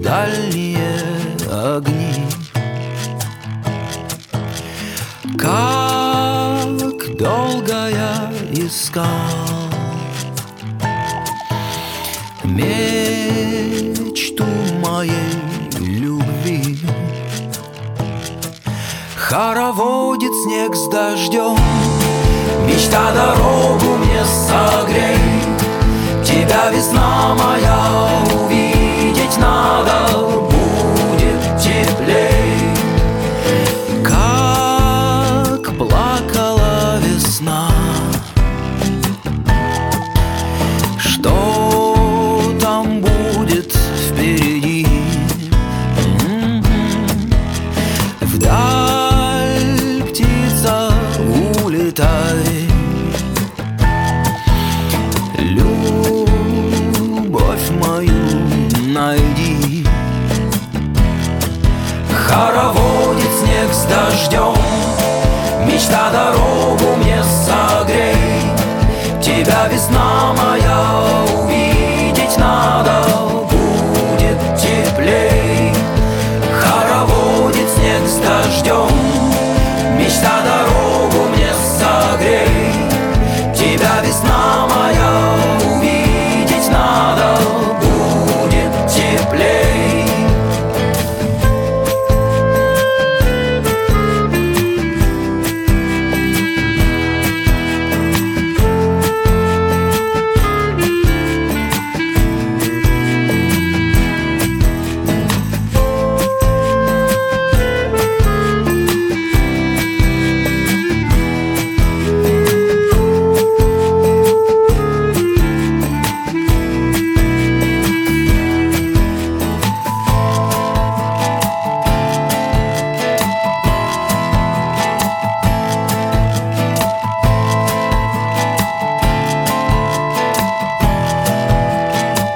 дальние огни. Как долго я искал мечту моей любви. Хороводит снег с дождем, мечта дорогу мне согреет. Тебя, весна моя, увидеть надо, будет теплей. Как плакала весна, что там будет впереди? Вдаль, птица, улетай, любовь мою найди. Хороводит снег с дождем, мечта дорогу мне согрей. Тебя, весна моя, увидеть надо, будет теплей. Хороводит снег с дождем, мечта дорогу мне согрей. Тебя, весна моя, увидеть надо, будет теплей.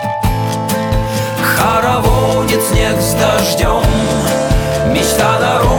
Хороводит снег с дождем, мечта дорога